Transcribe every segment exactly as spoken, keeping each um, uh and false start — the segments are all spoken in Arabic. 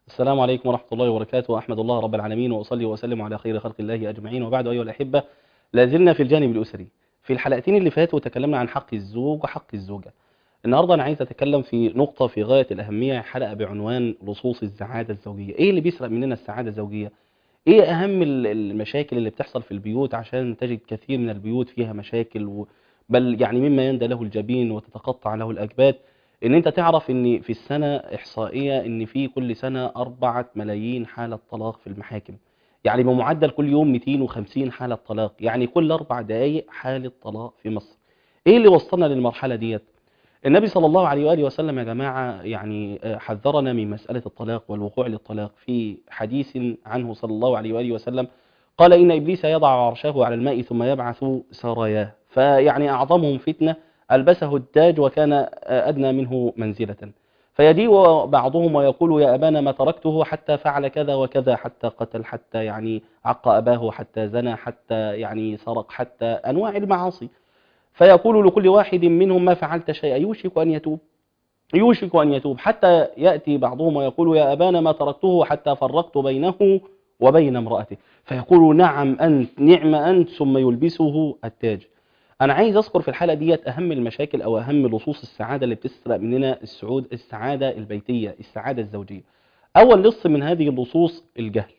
السلام عليكم ورحمة الله وبركاته. أحمد الله رب العالمين وأصلي وأسلم على خير خلق الله أجمعين، وبعد أيها الأحبة، لازلنا في الجانب الأسري. في الحلقتين اللي فاتوا تكلمنا عن حق الزوج وحق الزوجة. النهاردة أنا عايز أتكلم في نقطة في غاية الأهمية، حلقة بعنوان لصوص السعادة الزوجية. إيه اللي بيسرق مننا السعادة الزوجية؟ إيه أهم ال- المشاكل اللي بتحصل في البيوت، عشان تجد كثير من البيوت فيها مشاكل و... بل يعني مما يندى له الجبين وتتقطع له الأكباد. ان انت تعرف ان في السنة احصائية ان في كل سنة أربعة ملايين حالة طلاق في المحاكم. يعني بمعدل كل يوم مئتين وخمسين حالة طلاق، يعني كل اربع دقائق حالة طلاق في مصر. ايه اللي وصلنا للمرحلة ديت؟ النبي صلى الله عليه وآله وسلم يا جماعة يعني آه، حذرنا من مسألة الطلاق والوقوع للطلاق في حديث عنه صلى الله عليه وآله وسلم. قال إن إبليس يضع عرشه على الماء ثم يبعث سراياه، فيعني أعظمهم فتنة ألبسه التاج وكان آه، أدنى منه منزلة. فيجيء بعضهم ويقول يا أبانا ما تركته حتى فعل كذا وكذا، حتى قتل، حتى يعني عق أباه، حتى زنى، حتى يعني سرق، حتى أنواع المعاصي. فيقول لكل واحد منهم ما فعلت شيئا، يوشك أن يتوب، يوشك أن يتوب، حتى يأتي بعضهم ويقول يا أبانا ما تركته حتى فرقت بينه وبين امرأته. فيقول نعم أنت، نعم أنت، ثم يلبسه التاج. أنا عايز أذكر في الحلقة ديت أهم المشاكل أو أهم لصوص السعادة اللي بتسرق مننا السعود السعادة البيتية، السعادة الزوجية. أول لص من هذه اللصوص الجهل.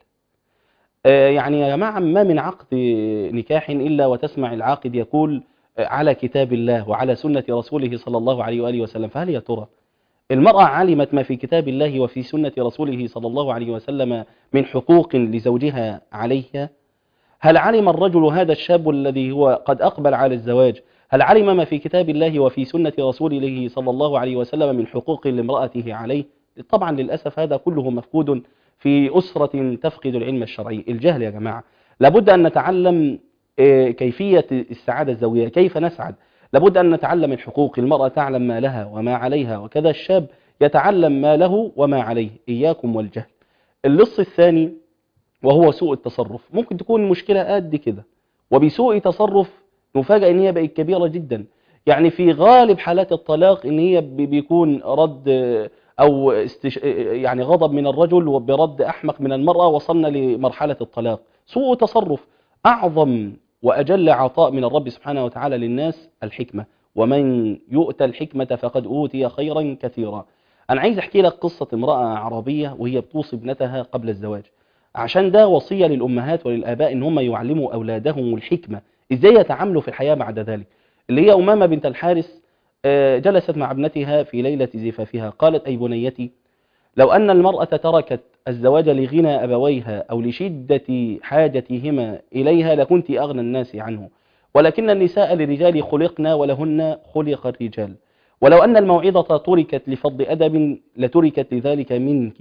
آه، يعني يا جماعة ما من عقد نكاح إلا وتسمع العاقد يقول آه، على كتاب الله وعلى سنة رسوله صلى الله عليه وآله وسلم. فهل يا ترى المرأة علمت ما في كتاب الله وفي سنة رسوله صلى الله عليه وسلم من حقوق لزوجها عليها؟ هل علم الرجل هذا الشاب الذي هو قد أقبل على الزواج، هل علم ما في كتاب الله وفي سنة رسوله صلى الله عليه وسلم من حقوق لامرأته عليه؟ طبعا للأسف هذا كله مفقود في أسرة تفقد العلم الشرعي. الجهل يا جماعة. لابد أن نتعلم آه، كيفية السعادة الزوجية، كيف نسعد. لابد أن نتعلم الحقوق، المرأة تعلم ما لها وما عليها، وكذا الشاب يتعلم ما له وما عليه. إياكم والجهل. اللص الثاني وهو سوء التصرف. ممكن تكون مشكلة قد كده، وبسوء تصرف نفاجأ ان هي بقت كبيرة جدا. يعني في غالب حالات الطلاق ان هي بي- بيكون رد آه، او استش... آه، يعني غضب من الرجل وبرد احمق من المرأة، وصلنا لمرحلة الطلاق. سوء تصرف. اعظم واجل عطاء من الرب سبحانه وتعالى للناس الحكمة، ومن يؤتى الحكمة فقد اوتي خيرا كثيرا. انا عايز احكي لك قصة امرأة عربية وهي بتوصي ابنتها قبل الزواج، عشان ده وصية للأمهات وللآباء إن هم يعلموا أولادهم الحكمة، إزاي يتعاملوا في الحياة بعد ذلك. اللي هي أمامة بنت الحارث آه، جلست مع ابنتها في ليلة زفافها، قالت أي بنيتي، لو أن المرأة تركت الزواج لغنى أبويها أو لشدة حاجتهما إليها لكنت أغنى الناس عنه، ولكن النساء للرجال خلقن ولهن خلق الرجال، ولو أن الموعظة تركت لفض أدب لتركت لذلك منك،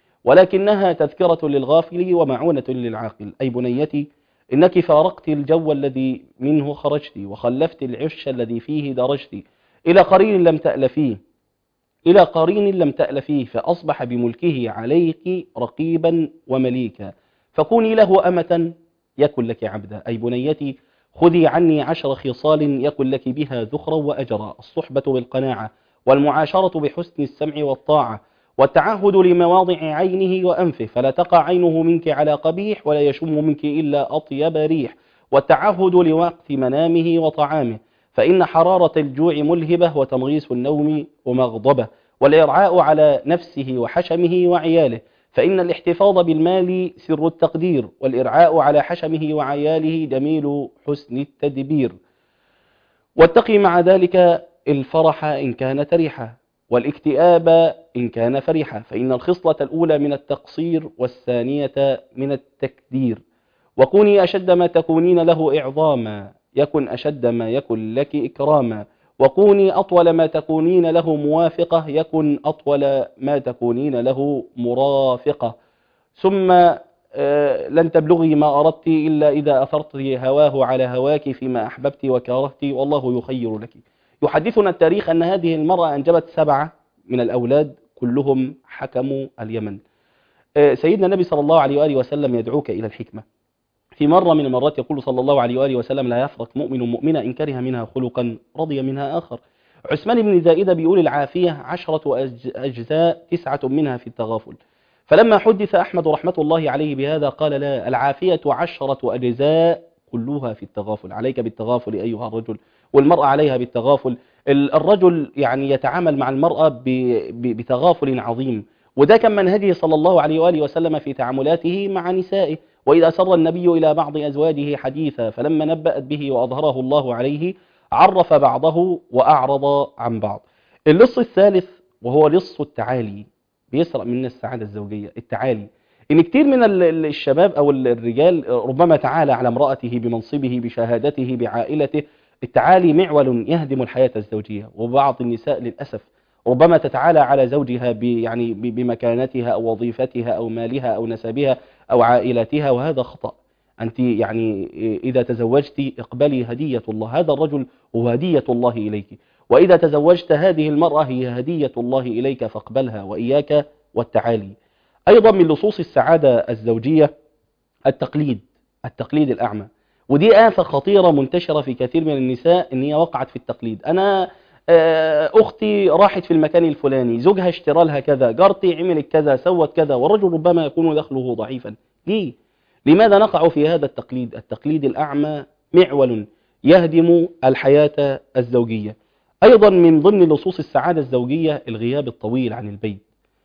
ولكنها تذكرة للغافل ومعونة للعاقل. أي بنيتي، إنك فارقت الجو الذي منه خرجت، وخلفت العش الذي فيه درجت، إلى قرين لم تألفيه إلى قرين لم تألفيه، فأصبح بملكه عليك رقيبا ومليكا، فكوني له أمة يكن لك عبدا. أي بنيتي، خذي عني عشر خصال يكن لك بها ذخرا وأجرا: الصحبة بالقناعة، والمعاشرة بحسن السمع والطاعة، والتعهد لمواضع عينه وأنفه، فلا تقع عينه منك على قبيح ولا يشم منك إلا أطيب ريح، والتعهد لوقت منامه وطعامه، فإن حرارة الجوع ملهبة وتمغيس النوم ومغضبة، والإرعاء على نفسه وحشمه وعياله، فإن الاحتفاظ بالمال سر التقدير، والإرعاء على حشمه وعياله جميل حسن التدبير، واتقي مع ذلك الفرح إن كان تريحا، والاكتئاب إن كان فرحا، فإن الخصلة الأولى من التقصير والثانية من التكدير، وكوني أشد ما تكونين له إعظاما يكن أشد ما يكن لك إكراما، وكوني أطول ما تكونين له موافقة يكن أطول ما تكونين له مرافقة، ثم آه، لن تبلغي ما أردت إلا إذا أثرت هواه على هواك فيما أحببت وكرهت، والله يخير لك. يحدثنا التاريخ أن هذه المرأة أنجبت سبعة من الأولاد كلهم حكموا اليمن. آه، سيدنا النبي صلى الله عليه وآله وسلم يدعوك إلى الحكمة. في مرة من المرات يقول صلى الله عليه وآله وسلم لا يفرق مؤمن مؤمنة إن كره منها خلقا رضي منها آخر. عثمان بن زائدة بيقول العافية عشرة أج- أجزاء تسعة منها في التغافل. فلما حدث أحمد رحمة الله عليه بهذا قال لا، العافية عشرة أجزاء كلها في التغافل، عليك بالتغافل أيها الرجل، والمرأة عليها بالتغافل. الرجل يعني يتعامل مع المرأة بتغافل عظيم، وده كان منهجه صلى الله عليه وآله وسلم في تعاملاته مع نسائه. وإذا سر النبي إلى بعض أزواجه حديثا فلما نبأت به وأظهره الله عليه عرف بعضه وأعرض عن بعض. اللص الثالث وهو لص التعالي، بيسرق منا السعادة الزوجية. التعالي إن كتير من الشباب أو الرجال ربما تعالى على امرأته بمنصبه بشهادته بعائلته. التعالي معول يهدم الحياة الزوجية، وبعض النساء للأسف ربما تتعالى على زوجها ب يعني بمكانتها أو وظيفتها أو مالها أو نسبها أو عائلتها، وهذا خطأ. أنت يعني إذا تزوجت اقبلي هدية الله، هذا الرجل هو هدية الله إليك، وإذا تزوجت هذه المرأة هي هدية الله إليك فاقبلها، وإياك والتعالي. أيضا من لصوص السعادة الزوجية التقليد، التقليد الأعمى، ودي آفة خطيرة منتشرة في كثير من النساء إن هي وقعت في التقليد. أنا أختي راحت في المكان الفلاني، زوجها اشترى لها كذا، جارتي عملت كذا، سوت كذا، والرجل ربما يكون دخله ضعيفا. ليه؟ لماذا نقع في هذا التقليد؟ التقليد الأعمى معول يهدم الحياة الزوجية. أيضا من ضمن لصوص السعادة الزوجية الغياب الطويل عن البيت،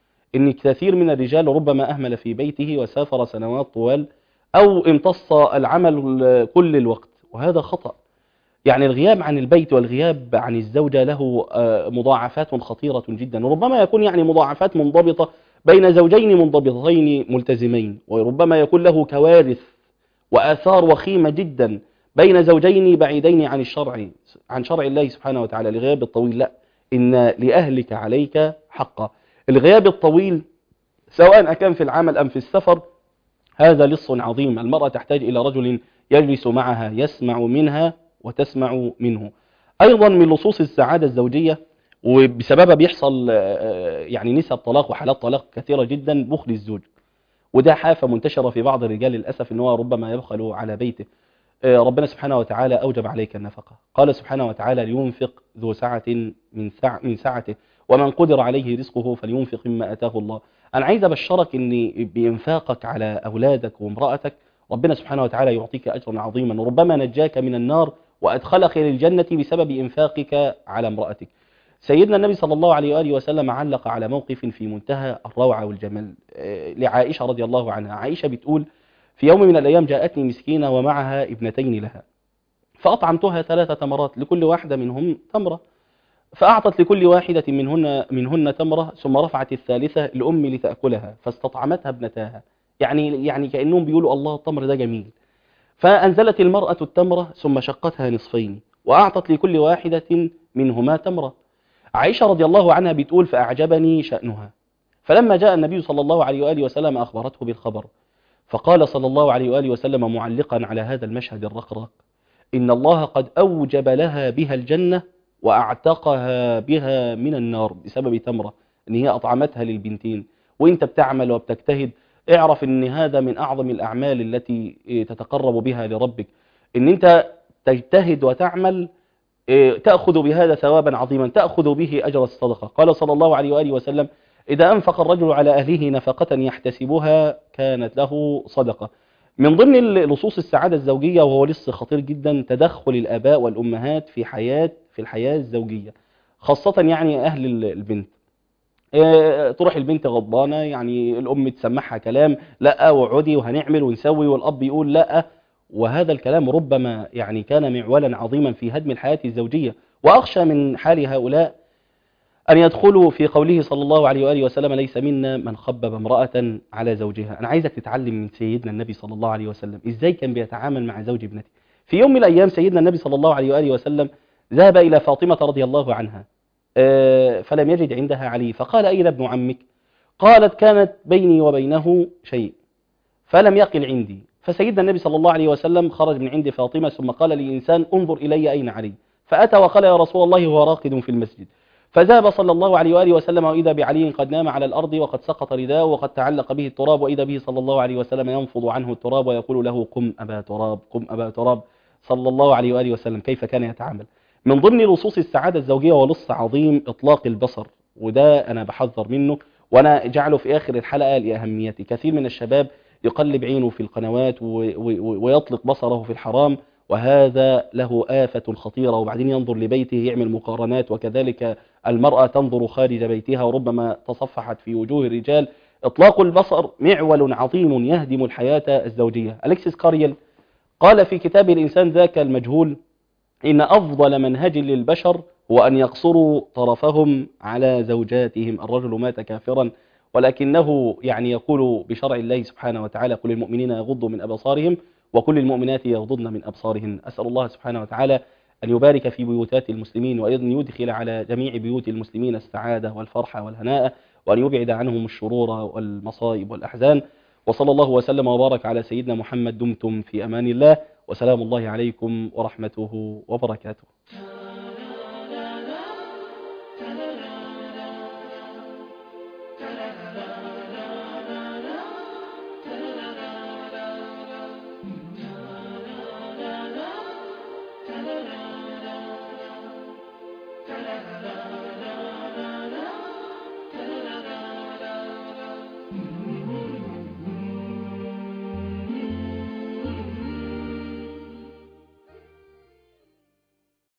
إن كثير من الرجال ربما أهمل في بيته وسافر سنوات طوال أو امتص العمل كل الوقت، وهذا خطأ. يعني الغياب عن البيت والغياب عن الزوجة له مضاعفات خطيرة جدا، وربما يكون يعني مضاعفات منضبطة بين زوجين منضبطين ملتزمين، وربما يكون له كوارث وآثار وخيمة جدا بين زوجين بعيدين عن الشرع عن شرع الله سبحانه وتعالى. الغياب الطويل لا، إن لأهلك عليك حقا. الغياب الطويل سواء كان في العمل أم في السفر هذا لص عظيم. المرأة تحتاج إلى رجل يجلس معها يسمع منها وتسمع منه. أيضا من لصوص السعادة الزوجية وبسببها بيحصل يعني نسب طلاق وحالات طلاق كثيرة جدا، بخل الزوج، وده حافة منتشرة في بعض الرجال للأسف إن هو ربما يبخل على بيته. ربنا سبحانه وتعالى أوجب عليك النفقة، قال سبحانه وتعالى لينفق ذو سعة من سع من سعته ومن قدر عليه رزقه فلينفق مما أتاه الله. أنا عايز أبشرك إن بإنفاقك على أولادك وامرأتك ربنا سبحانه وتعالى يعطيك أجرا عظيما، وربما نجاك من النار وأدخلك للجنة بسبب إنفاقك على امرأتك. سيدنا النبي صلى الله عليه وآله وسلم علق على موقف في منتهى الروعة والجمال لعائشة رضي الله عنها. عائشة بتقول في يوم من الأيام جاءتني مسكينة ومعها ابنتين لها، فأطعمتها ثلاثة تمرات لكل واحدة منهم تمرة، فأعطت لكل واحدة منهن منهن تمرة ثم رفعت الثالثة لأم لتأكلها فاستطعمتها ابنتاها. يعني يعني كأنهم بيقولوا الله التمر ده جميل. فأنزلت المرأة التمرة ثم شقتها نصفين وأعطت لكل واحدة منهما تمرة. عائشة رضي الله عنها بتقول فأعجبني شأنها، فلما جاء النبي صلى الله عليه وآله وسلم أخبرته بالخبر، فقال صلى الله عليه وآله وسلم معلقا على هذا المشهد الرقراق إن الله قد أوجب لها بها الجنة وأعتقها بها من النار بسبب تمرة إن هي أطعمتها للبنتين. وإنت بتعمل وبتجتهد اعرف إن هذا من أعظم الأعمال التي تتقرب بها لربك، إن أنت تجتهد وتعمل تأخذ بهذا ثوابا عظيما، تأخذ به أجر الصدقة. قال صلى الله عليه وآله وسلم إذا أنفق الرجل على أهله نفقة يحتسبها كانت له صدقة. من ضمن لصوص السعادة الزوجية وهو لص خطير جدا تدخل الآباء والأمهات في حياة في الحياة الزوجية، خاصة يعني أهل البنت. اه تروح البنت غضبانة، يعني الأم تسمعها كلام لا وعدي وهنعمل ونسوي، والأب يقول لا، وهذا الكلام ربما يعني كان معولا عظيما في هدم الحياة الزوجية. وأخشى من حال هؤلاء أن يدخلوا في قوله صلى الله عليه وآله وسلم ليس منا من خبب امرأة على زوجها. أنا عايزك تتعلم من سيدنا النبي صلى الله عليه وسلم إزاي كان بيتعامل مع زوج ابنته. في يوم من الأيام سيدنا النبي صلى الله عليه وآله وسلم ذهب إلى فاطمة رضي الله عنها فلم يجد عندها علي، فقال أين ابن عمك؟ قالت كانت بيني وبينه شيء فلم يقل عندي. فسيدنا النبي صلى الله عليه وسلم خرج من عند فاطمة ثم قال للإنسان انظر إلي أين علي، فأتى وقال يا رسول الله هو راقد في المسجد. فذهب صلى الله عليه وآله وسلم وإذا بعلي قد نام على الأرض وقد سقط رداءه وقد تعلق به التراب، وإذا به صلى الله عليه وسلم ينفض عنه التراب ويقول له قم أبا تراب قم أبا تراب صلى الله عليه وآله وسلم. كيف كان يتعامل؟ من ضمن لصوص السعادة الزوجية ولص عظيم إطلاق البصر، وده أنا بحذر منه، وأنا جعله في آخر الحلقة لأهميته. كثير من الشباب يقلب عينه في القنوات ويطلق بصره في الحرام، وهذا له آفة خطيرة. وبعدين ينظر لبيته يعمل مقارنات، وكذلك المرأة تنظر خارج بيتها وربما تصفحت في وجوه الرجال. إطلاق البصر معول عظيم يهدم الحياة الزوجية. أليكسيس كاريل قال في كتاب الإنسان ذاك المجهول إن أفضل منهج للبشر هو أن يقصروا طرفهم على زوجاتهم. الرجل مات كافرا، ولكنه يعني يقول بشرع الله سبحانه وتعالى: قل للمؤمنين يغضوا من أبصارهم وكل المؤمنات يغضضن من أبصارهن. أسأل الله سبحانه وتعالى أن يبارك في بيوتات المسلمين، وأيضا يدخل على جميع بيوت المسلمين السعادة والفرحة والهناء، وأن يبعد عنهم الشرور والمصائب والأحزان. وصلى الله وسلم وبارك على سيدنا محمد. دمتم في أمان الله، وسلام الله عليكم ورحمته وبركاته.